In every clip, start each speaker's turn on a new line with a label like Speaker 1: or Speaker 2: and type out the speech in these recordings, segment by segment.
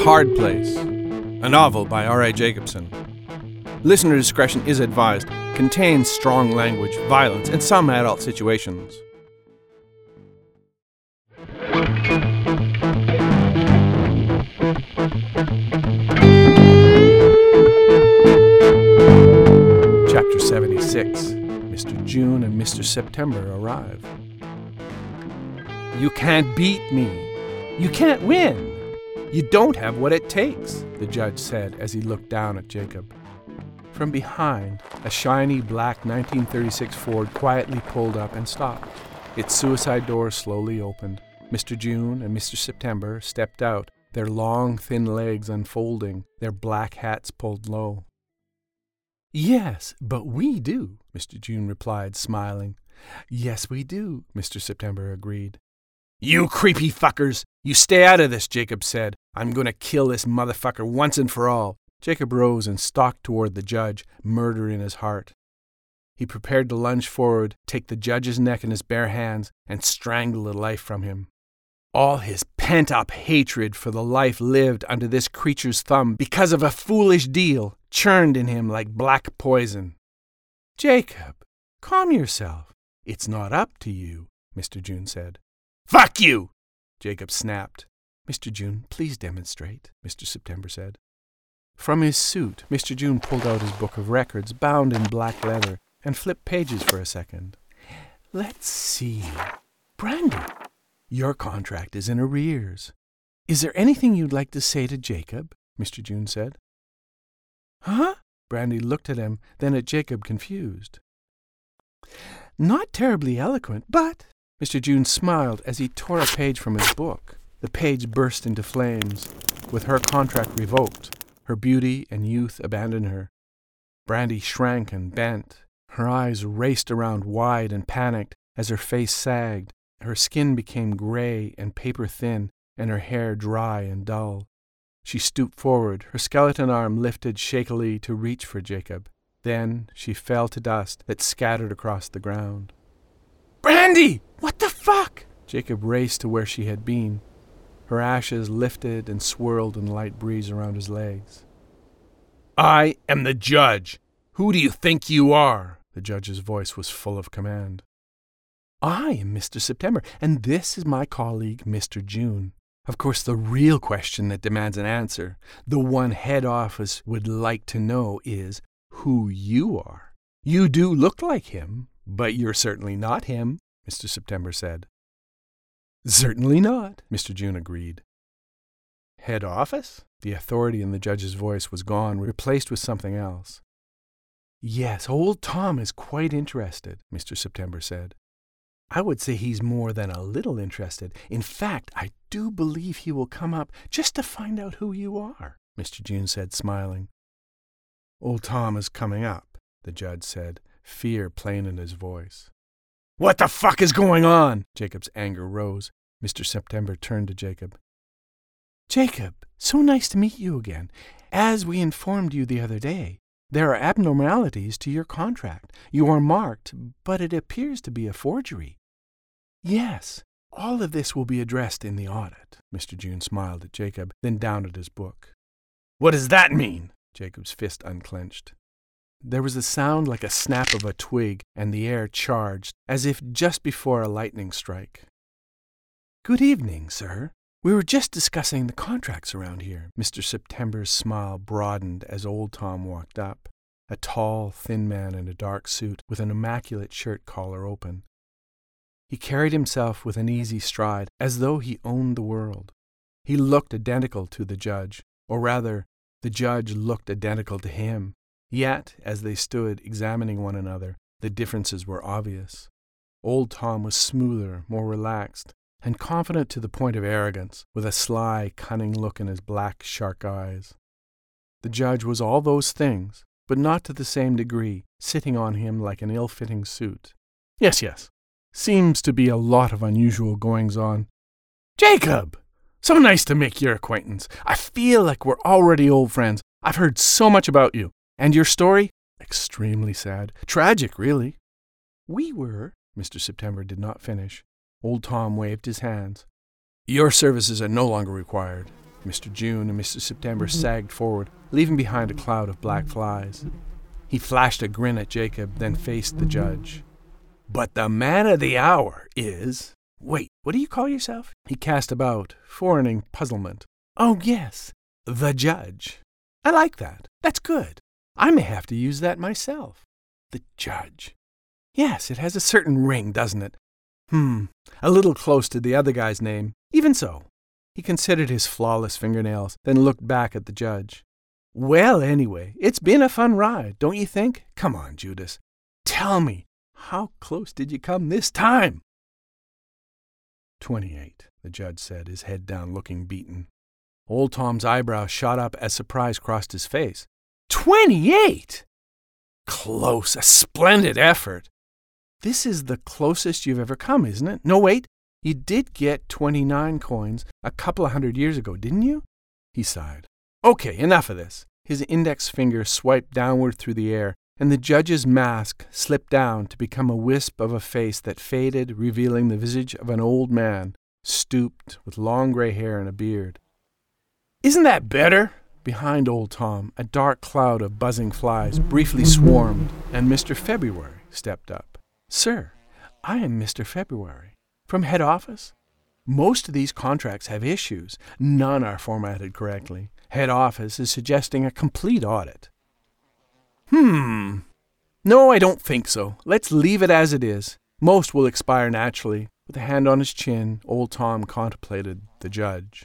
Speaker 1: Hard Place, a novel by R.A. Jacobson. Listener discretion is advised. Contains strong language, violence, and some adult situations. Chapter 76. Mr. June and Mr. September arrive. You can't beat me. You can't win. You don't have what it takes, the judge said as he looked down at Jacob. From behind, a shiny black 1936 Ford quietly pulled up and stopped. Its suicide door slowly opened. Mr. June and Mr. September stepped out, their long, thin legs unfolding, their black hats pulled low. Yes, but we do, Mr. June replied, smiling. Yes, we do, Mr. September agreed. You creepy fuckers! You stay out of this, Jacob said. I'm going to kill this motherfucker once and for all. Jacob rose and stalked toward the judge, murder in his heart. He prepared to lunge forward, take the judge's neck in his bare hands, and strangle the life from him. All his pent-up hatred for the life lived under this creature's thumb because of a foolish deal churned in him like black poison. Jacob, calm yourself. It's not up to you, Mr. June said. Fuck you! Jacob snapped. Mr. June, please demonstrate, Mr. September said. From his suit, Mr. June pulled out his book of records, bound in black leather, and flipped pages for a second. Let's see. Brandy, your contract is in arrears. Is there anything you'd like to say to Jacob? Mr. June said. Huh? Brandy looked at him, then at Jacob, confused. Not terribly eloquent, but... Mr. June smiled as he tore a page from his book. The page burst into flames. With her contract revoked, her beauty and youth abandoned her. Brandy shrank and bent. Her eyes raced around wide and panicked as her face sagged. Her skin became gray and paper-thin, and her hair dry and dull. She stooped forward, her skeleton arm lifted shakily to reach for Jacob. Then she fell to dust that scattered across the ground. Brandy! What the fuck? Jacob raced to where she had been. Her ashes lifted and swirled in the light breeze around his legs. I am the judge. Who do you think you are? The judge's voice was full of command. I am Mr. September, and this is my colleague, Mr. June. Of course, the real question that demands an answer, the one head office would like to know, is who you are. You do look like him, but you're certainly not him, Mr. September said. Certainly not, Mr. June agreed. Head office? The authority in the judge's voice was gone, replaced with something else. Yes, old Tom is quite interested, Mr. September said. I would say he's more than a little interested. In fact, I do believe he will come up just to find out who you are, Mr. June said, smiling. Old Tom is coming up, the judge said, fear plain in his voice. What the fuck is going on? Jacob's anger rose. Mr. September turned to Jacob. Jacob, so nice to meet you again. As we informed you the other day, there are abnormalities to your contract. You are marked, but it appears to be a forgery. Yes, all of this will be addressed in the audit. Mr. June smiled at Jacob, then down at his book. What does that mean? Jacob's fist unclenched. There was a sound like a snap of a twig, and the air charged, as if just before a lightning strike. Good evening, sir. We were just discussing the contracts around here. Mr. September's smile broadened as old Tom walked up, a tall, thin man in a dark suit with an immaculate shirt collar open. He carried himself with an easy stride, as though he owned the world. He looked identical to the judge, or rather, the judge looked identical to him. Yet, as they stood examining one another, the differences were obvious. Old Tom was smoother, more relaxed, and confident to the point of arrogance, with a sly, cunning look in his black, shark eyes. The judge was all those things, but not to the same degree, sitting on him like an ill-fitting suit. Yes. Seems to be a lot of unusual goings-on. Jacob! So nice to make your acquaintance. I feel like we're already old friends. I've heard so much about you. And your story? Extremely sad. Tragic, really. We were. Mr. September did not finish. Old Tom waved his hands. Your services are no longer required. Mr. June and Mr. September sagged forward, leaving behind a cloud of black flies. He flashed a grin at Jacob, then faced the judge. "But the man of the hour is... Wait, what do you call yourself?" He cast about, foreigning puzzlement. "Oh, yes, the judge. I like that. That's good. I may have to use that myself. The judge. Yes, it has a certain ring, doesn't it? A little close to the other guy's name. Even so." He considered his flawless fingernails, then looked back at the judge. "Well, anyway, it's been a fun ride, don't you think? Come on, Judas. Tell me, how close did you come this time?" 28, the judge said, his head down, looking beaten. Old Tom's eyebrows shot up as surprise crossed his face. 28! Close, a splendid effort. This is the closest you've ever come, isn't it? No, wait. You did get 29 coins a couple of 100 years ago, didn't you? He sighed. Okay, enough of this. His index finger swiped downward through the air, and the judge's mask slipped down to become a wisp of a face that faded, revealing the visage of an old man, stooped, with long gray hair and a beard. "Isn't that better?" Behind old Tom, a dark cloud of buzzing flies briefly swarmed, and Mr. February stepped up. "Sir, I am Mr. February. From head office? Most of these contracts have issues. None are formatted correctly. Head office is suggesting a complete audit." No, I don't think so. Let's leave it as it is. Most will expire naturally." With a hand on his chin, old Tom contemplated the judge.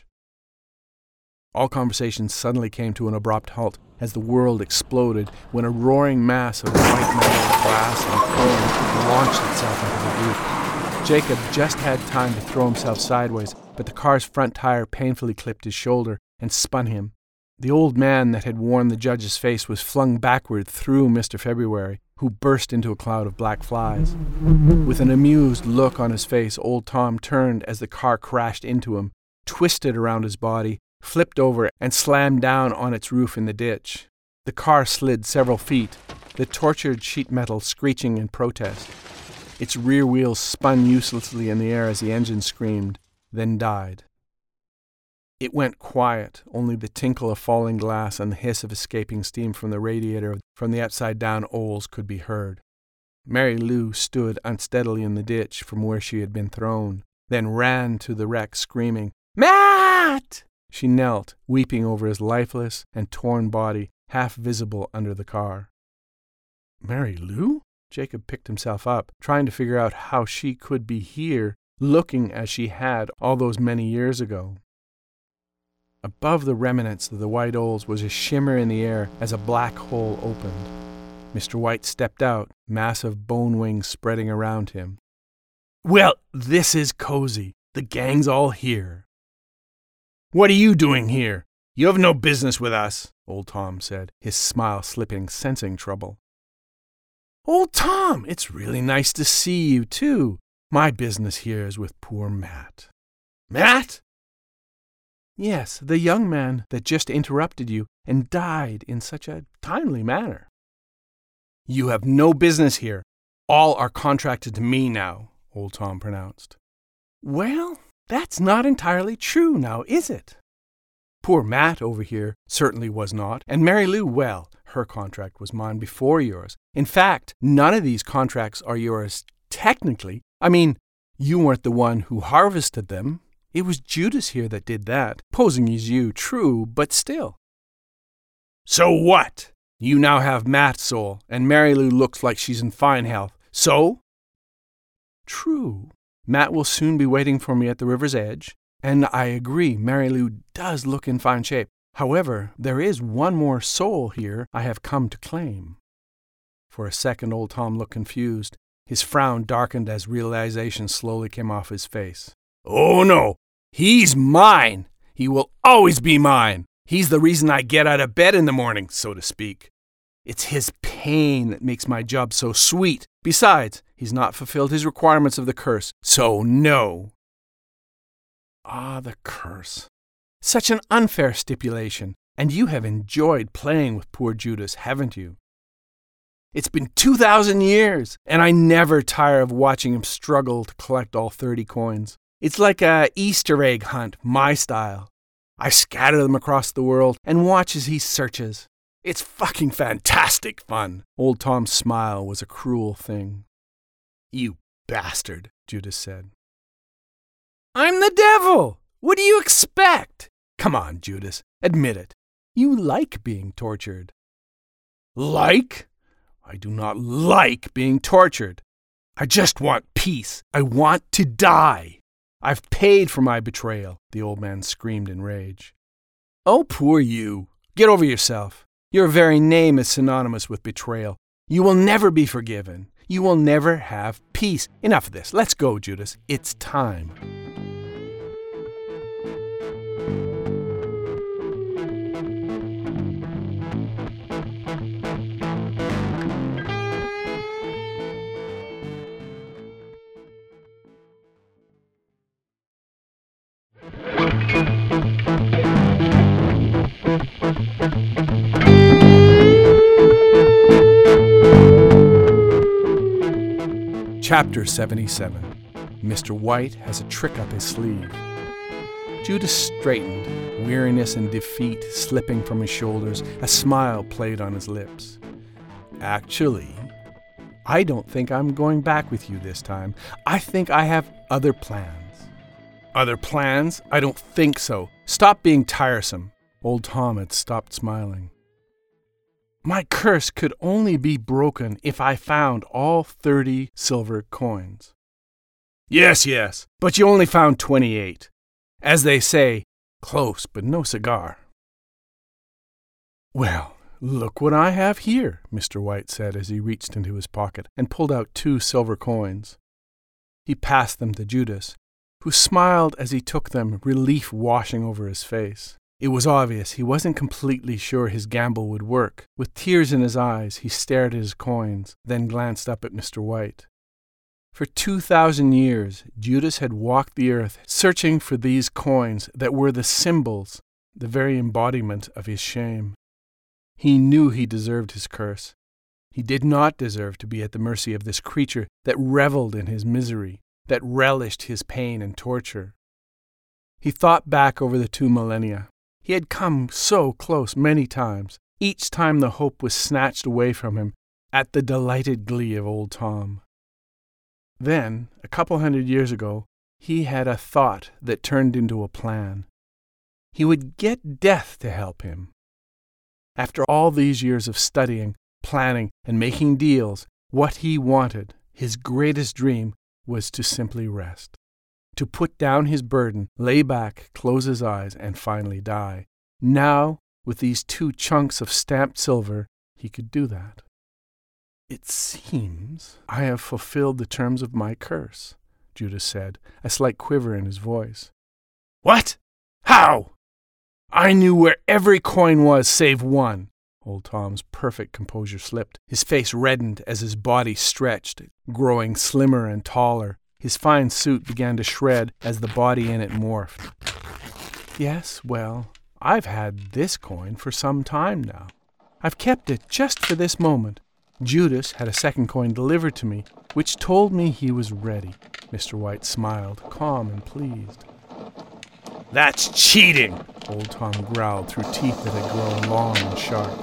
Speaker 1: All conversations suddenly came to an abrupt halt as the world exploded when a roaring mass of white metal, glass, and chrome launched itself into the group. Jacob just had time to throw himself sideways, but the car's front tire painfully clipped his shoulder and spun him. The old man that had worn the judge's face was flung backward through Mr. February, who burst into a cloud of black flies. With an amused look on his face, old Tom turned as the car crashed into him, twisted around his body, flipped over, and slammed down on its roof in the ditch. The car slid several feet, the tortured sheet metal screeching in protest. Its rear wheels spun uselessly in the air as the engine screamed, then died. It went quiet, only the tinkle of falling glass and the hiss of escaping steam from the radiator from the upside-down Oles could be heard. Mary Lou stood unsteadily in the ditch from where she had been thrown, then ran to the wreck screaming, "Matt!" She knelt, weeping over his lifeless and torn body, half visible under the car. Mary Lou? Jacob picked himself up, trying to figure out how she could be here, looking as she had all those many years ago. Above the remnants of the white Oles was a shimmer in the air as a black hole opened. Mr. White stepped out, massive bone wings spreading around him. "Well, this is cozy. The gang's all here." "What are you doing here? You have no business with us," old Tom said, his smile slipping, sensing trouble. "Old Tom, it's really nice to see you, too. My business here is with poor Matt." "Matt?" "Yes, the young man that just interrupted you and died in such a timely manner." "You have no business here. All are contracted to me now," old Tom pronounced. "Well, that's not entirely true now, is it? Poor Matt over here certainly was not, and Mary Lou, well, her contract was mine before yours. In fact, none of these contracts are yours technically. I mean, you weren't the one who harvested them. It was Judas here that did that, posing as you, true, but still." "So what? You now have Matt's soul, and Mary Lou looks like she's in fine health. So?" "True. Matt will soon be waiting for me at the river's edge, and I agree Mary Lou does look in fine shape. However, there is one more soul here I have come to claim." For a second, old Tom looked confused. His frown darkened as realization slowly came off his face. "Oh, no. He's mine. He will always be mine. He's the reason I get out of bed in the morning, so to speak. It's his pain that makes my job so sweet. Besides, he's not fulfilled his requirements of the curse, so no." Ah, the curse. Such an unfair stipulation, and you have enjoyed playing with poor Judas, haven't you? It's been 2,000 years, and I never tire of watching him struggle to collect all 30 coins. It's like a Easter egg hunt, my style. I scatter them across the world and watch as he searches. It's fucking fantastic fun. Old Tom's smile was a cruel thing. You bastard, Judas said. I'm the devil! What do you expect? Come on, Judas, admit it. You like being tortured. Like? I do not like being tortured. I just want peace. I want to die. I've paid for my betrayal, the old man screamed in rage. Oh, poor you. Get over yourself. Your very name is synonymous with betrayal. You will never be forgiven. You will never have peace. Enough of this. Let's go, Judas. It's time. Chapter 77. Mr. White has a trick up his sleeve. Judas straightened, weariness and defeat slipping from his shoulders. A smile played on his lips. Actually, I don't think I'm going back with you this time. I think I have other plans. Other plans? I don't think so. Stop being tiresome. Old Tom had stopped smiling. My curse could only be broken if I found all 30 silver coins. Yes, but you only found 28. As they say, close but no cigar. Well, look what I have here, Mr. White said as he reached into his pocket and pulled out 2 silver coins. He passed them to Judas, who smiled as he took them, relief washing over his face. It was obvious he wasn't completely sure his gamble would work. With tears in his eyes, he stared at his coins, then glanced up at Mr. White. For 2,000 years, Judas had walked the earth searching for these coins that were the symbols, the very embodiment of his shame. He knew he deserved his curse. He did not deserve to be at the mercy of this creature that reveled in his misery, that relished his pain and torture. He thought back over the 2 millennia. He had come so close many times. Each time the hope was snatched away from him at the delighted glee of old Tom. Then, a couple 100 years ago, he had a thought that turned into a plan. He would get death to help him. After all these years of studying, planning, and making deals, what he wanted, his greatest dream, was to simply rest. To put down his burden, lay back, close his eyes, and finally die. Now, with these 2 chunks of stamped silver, he could do that. It seems I have fulfilled the terms of my curse, Judas said, a slight quiver in his voice. What? How? I knew where every coin was save 1. Old Tom's perfect composure slipped. His face reddened as his body stretched, growing slimmer and taller. His fine suit began to shred as the body in it morphed. Yes, well, I've had this coin for some time now. I've kept it just for this moment. Judas had a second coin delivered to me, which told me he was ready. Mr. White smiled, calm and pleased. That's cheating, Old Tom growled through teeth that had grown long and sharp.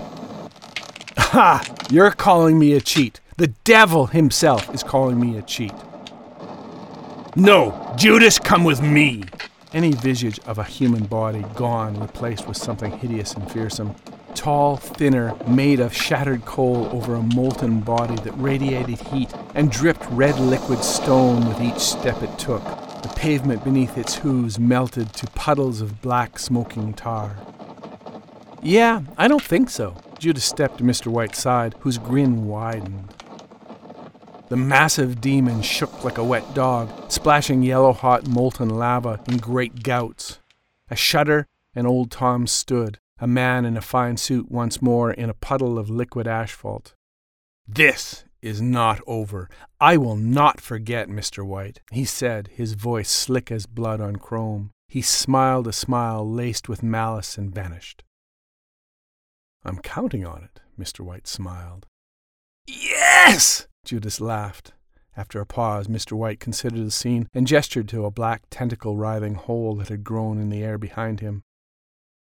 Speaker 1: Ha! You're calling me a cheat. The devil himself is calling me a cheat. No, Judas, come with me. Any visage of a human body gone, replaced with something hideous and fearsome. Tall, thinner, made of shattered coal over a molten body that radiated heat and dripped red liquid stone with each step it took. The pavement beneath its hooves melted to puddles of black smoking tar. Yeah, I don't think so. Judas stepped to Mr. White's side, whose grin widened. The massive demon shook like a wet dog, splashing yellow-hot molten lava in great gouts. A shudder, and Old Tom stood, a man in a fine suit once more in a puddle of liquid asphalt. This is not over. I will not forget, Mr. White, he said, his voice slick as blood on chrome. He smiled a smile laced with malice and vanished. I'm counting on it, Mr. White smiled. Yes! Judas laughed. After a pause, Mr. White considered the scene and gestured to a black tentacle-writhing hole that had grown in the air behind him.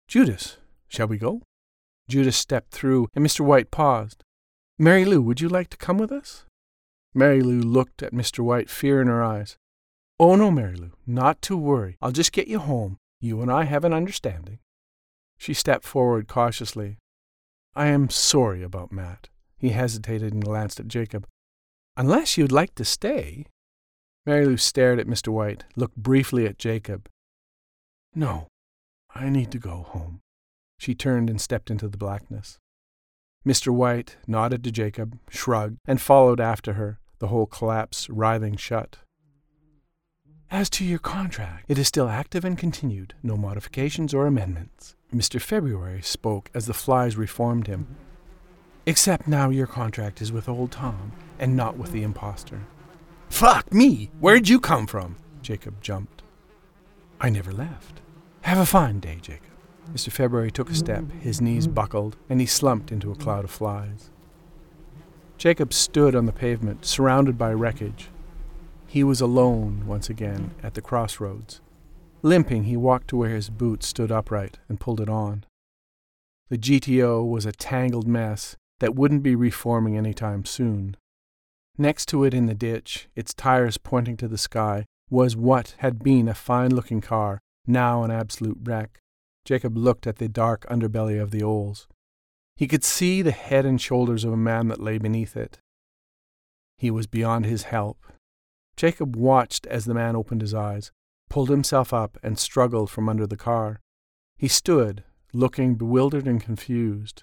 Speaker 1: Judas, shall we go? Judas stepped through, and Mr. White paused. Mary Lou, would you like to come with us? Mary Lou looked at Mr. White, fear in her eyes. Oh, no, Mary Lou, not to worry. I'll just get you home. You and I have an understanding. She stepped forward cautiously. I am sorry about Matt. He hesitated and glanced at Jacob. Unless you'd like to stay. Mary Lou stared at Mr. White, looked briefly at Jacob. No, I need to go home. She turned and stepped into the blackness. Mr. White nodded to Jacob, shrugged, and followed after her, the whole collapse writhing shut. As to your contract, it is still active and continued, no modifications or amendments. Mr. February spoke as the flies reformed him. Except now your contract is with old Tom, and not with the imposter. Fuck me! Where'd you come from? Jacob jumped. I never left. Have a fine day, Jacob. Mr. February took a step, his knees buckled, and he slumped into a cloud of flies. Jacob stood on the pavement, surrounded by wreckage. He was alone once again at the crossroads. Limping, he walked to where his boot stood upright and pulled it on. The GTO was a tangled mess that wouldn't be reforming any time soon. Next to it in the ditch, its tires pointing to the sky, was what had been a fine-looking car, now an absolute wreck. Jacob looked at the dark underbelly of the Olds. He could see the head and shoulders of a man that lay beneath it. He was beyond his help. Jacob watched as the man opened his eyes, pulled himself up, and struggled from under the car. He stood, looking bewildered and confused.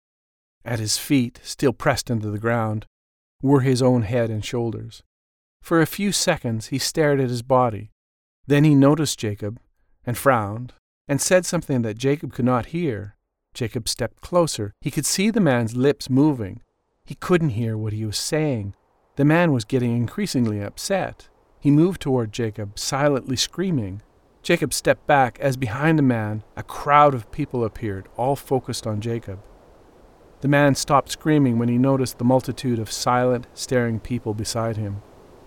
Speaker 1: At his feet, still pressed into the ground, were his own head and shoulders. For a few seconds he stared at his body. Then he noticed Jacob, and frowned, and said something that Jacob could not hear. Jacob stepped closer. He could see the man's lips moving. He couldn't hear what he was saying. The man was getting increasingly upset. He moved toward Jacob, silently screaming. Jacob stepped back as behind the man a crowd of people appeared, all focused on Jacob. The man stopped screaming when he noticed the multitude of silent, staring people beside him.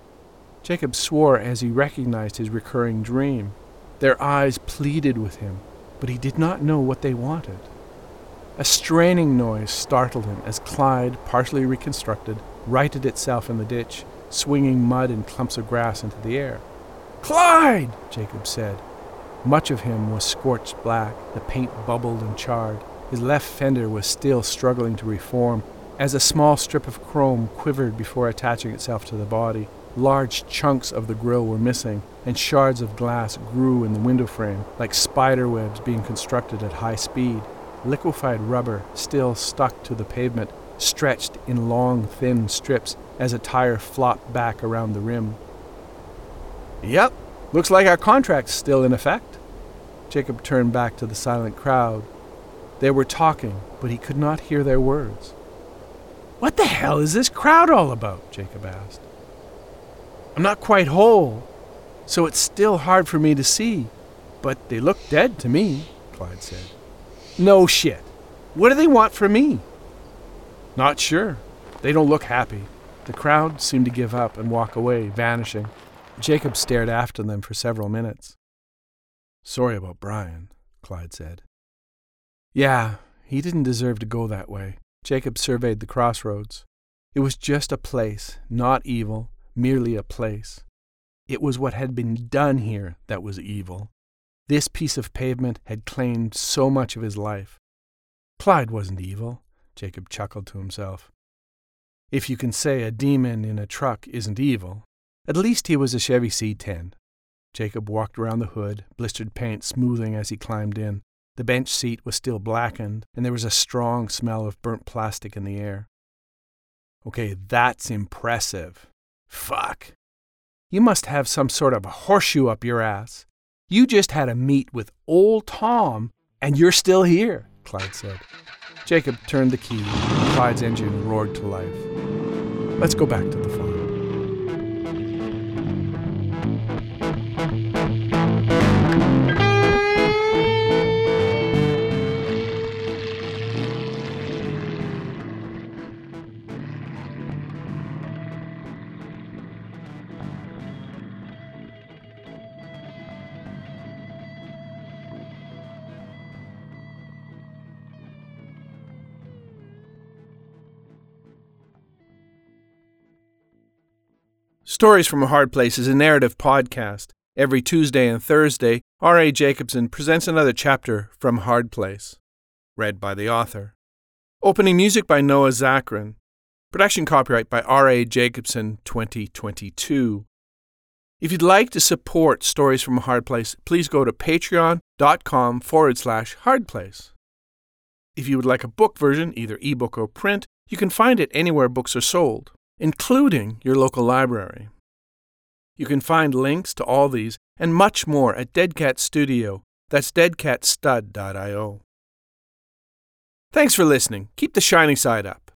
Speaker 1: Jacob swore as he recognized his recurring dream. Their eyes pleaded with him, but he did not know what they wanted. A straining noise startled him as Clyde, partially reconstructed, righted itself in the ditch, swinging mud and clumps of grass into the air. "Clyde!" Jacob said. Much of him was scorched black, the paint bubbled and charred. His left fender was still struggling to reform, as a small strip of chrome quivered before attaching itself to the body. Large chunks of the grille were missing, and shards of glass grew in the window frame, like spider webs being constructed at high speed. Liquefied rubber, still stuck to the pavement, stretched in long, thin strips as a tire flopped back around the rim. "Yep, looks like our contract's still in effect." Jacob turned back to the silent crowd. They were talking, but he could not hear their words. "What the hell is this crowd all about?" Jacob asked. "I'm not quite whole, so it's still hard for me to see, but they look dead to me," Clyde said. "No shit. What do they want from me?" "Not sure. They don't look happy." The crowd seemed to give up and walk away, vanishing. Jacob stared after them for several minutes. "Sorry about Brian," Clyde said. "Yeah, he didn't deserve to go that way." Jacob surveyed the crossroads. It was just a place, not evil, merely a place. It was what had been done here that was evil. This piece of pavement had claimed so much of his life. Clyde wasn't evil, Jacob chuckled to himself. If you can say a demon in a truck isn't evil, at least he was a Chevy C10. Jacob walked around the hood, blistered paint smoothing as he climbed in. The bench seat was still blackened, and there was a strong smell of burnt plastic in the air. "Okay, that's impressive. Fuck. You must have some sort of a horseshoe up your ass. You just had a meet with old Tom, and you're still here," Clyde said. Jacob turned the key, and Clyde's engine roared to life. "Let's go back to the farm." Stories from a Hard Place is a narrative podcast. Every Tuesday and Thursday, R.A. Jacobson presents another chapter from Hard Place, read by the author. Opening music by Noah Zachrin. Production copyright by R.A. Jacobson 2022. If you'd like to support Stories from a Hard Place, please go to patreon.com/hardplace. If you would like a book version, either ebook or print, you can find it anywhere books are sold, including your local library. You can find links to all these and much more at Dead Cat Studio. That's deadcatstud.io. Thanks for listening. Keep the shining side up.